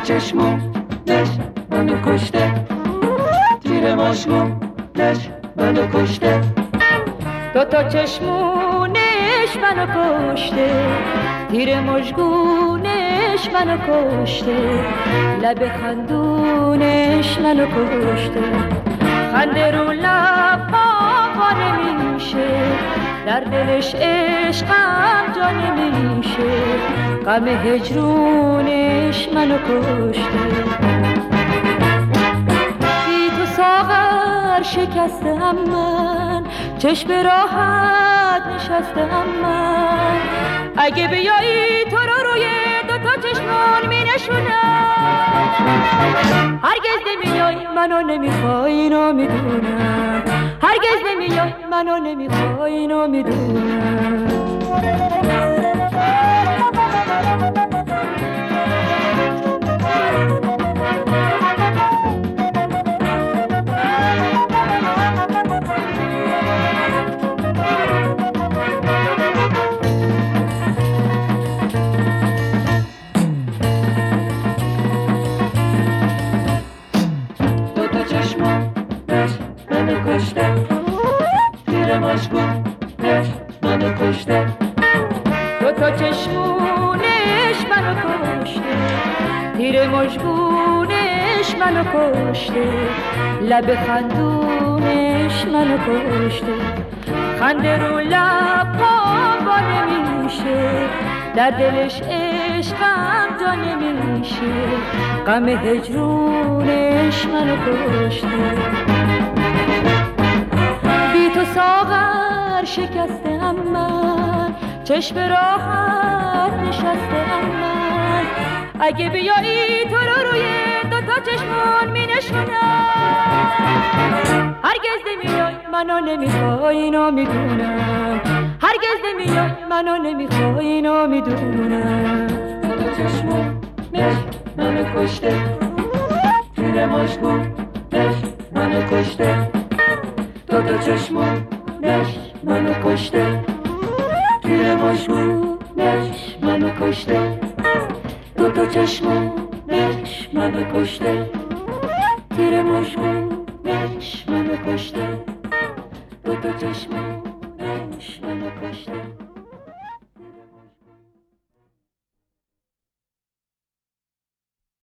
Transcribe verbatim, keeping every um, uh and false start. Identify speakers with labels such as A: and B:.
A: چشمونش منو کشته، تیر مشگونش منو کشته.
B: دو تا چشمونش منو کشته، تیر مژگونش منو کشته، لب خندونش منو کشته. خنده رو لبا نمیشه، در دلش عشقم جا نمیشه، غم هجرونش منو کشته. بی تو ساغر شکستم من، چشم راحت نشستم من. اگه بیایی تو رو روی دوتا چشمون می نشونم. هرگز نمیای منو نمیخوای اینو میدونم، هرگز نمیای منو نمیخوای اینو میدونم.
A: منو کشته، تیر مشگونش منو کشته.
B: دو تا چشمونش منو کشته، تیر مژگونش منو کشته، لب خندونش منو کشته. خنده رو لبام با نمیشه، در دلش عشقم جا نمیشه، غم هجرونش منو کشته. بی تو ساغر شکستم من، چشم راحت نشستم من. اگه بیایی تو رو روی دوتا چشمون می نشونم. هرگز نمیای منو نمیخوای اینو میدونم، هرگز نمیای منو نمیخوای اینو میدونم.
A: دوتا چشمونش منو کشته، تیر مشگونش منو کشته. دوتا چشمونش منو کشته، تیر مشگونش منو کشته. دوتا چشمونش منو کشته، تیر مشگونش منو کشته. دوتا چشمونش منو کشته.